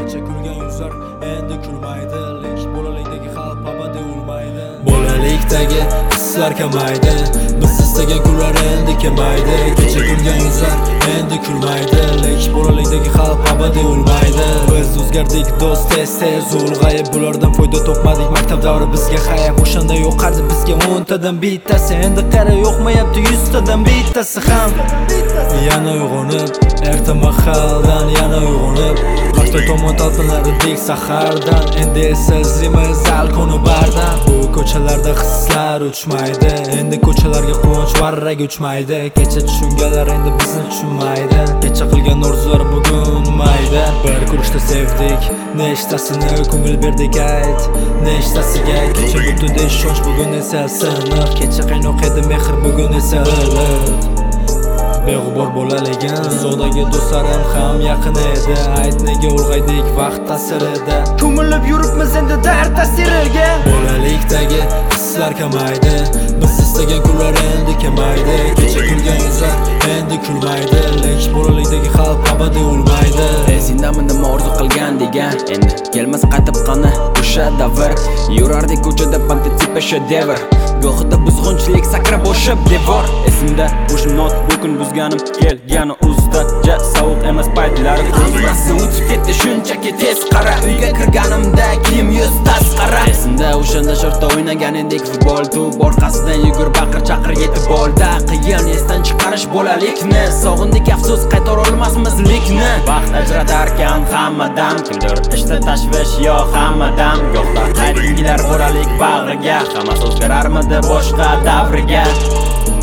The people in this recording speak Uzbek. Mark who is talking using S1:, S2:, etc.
S1: kecha kulgan yuzlar endi kulmaydi. Lek bolalikdagi xalq abadiy o'lmaydi. Bolalikdagi hislar kamaydi, biz istagan kunlar endi kelmaydi. Kecha kulgan yuzlar endi kulmaydi. Lek bolalikdagi xalq abadiy o'lmaydi. Biz o'zgardik do'st, tez ulg'ayib, bulardan foyda topmadik. Maktab davri bizga hayab, o'shanda yo'qardi bizga 10 tadan bittasi. Endi qara yo'qmayapti 100 tadan bittasi ham. Yana uyg'onib, erta mahaldan yana uyg'onib, maktab tomon talpinardik sahardan. Endi esa izlaymiz alkoni bardan. Bu ko'chalarda hislar uchmaydi, endi ko'chalarga quvonch varrak uchmaydi. Kecha tushunganlar endi bizni tushunmaydi. Kecha qilgan orzular bugun mayda. Bir ko'rishda sevdik, nechtasini ko'ngil berdik ayt, nechtasiga. Kecha butunda ishonch, bugun esa siniq. Kecha qaynoq edi mehr, bugun esa iliq. Beg'ubor bolaligim, sodagi do'stlarim ham yaqin edi. Ayt nega ulg'aydik vaqt ta'sirida, ko'milib yuribmiz endi dard ta'siriga. Bolalikdagi hislar kamaydi, biz istagan kunlar endi kelmaydi. Kecha kulgan yuzlar endi kulmaydi. Lek bolalikdagi xalq abadiy o'lmaydi.
S2: Sendami nima orzu qilgan degan, endi kelmas qaytib qani o'sha davr. Yurardik ko'chada pantitsipa shedevr, gohida buzg'unchilik sakrab bo'shib devor. Esimda o'sha notebookni buzganim kelgani uzda, ja sovuq emas paytlar. Hammasi o'tib ketdi shunchaki tez qara. Uyga kirganimda kiyim yuz tasqara. Esimda o'shanda shorta o'ynagan edik futbol, to'p orqasidan yugur baqir chaqir yetib bolda. Qiyin esdan chiqarish bolalikni, sog'indik afsus qaytara olmasmiz lekni. Vaqt ajratarkan hammadan, kimdir ishda tashvish yo hammadan. Go'xda qaytgilar bolalik bag'riga, hammasi o'zgararmidi boshqa davriga.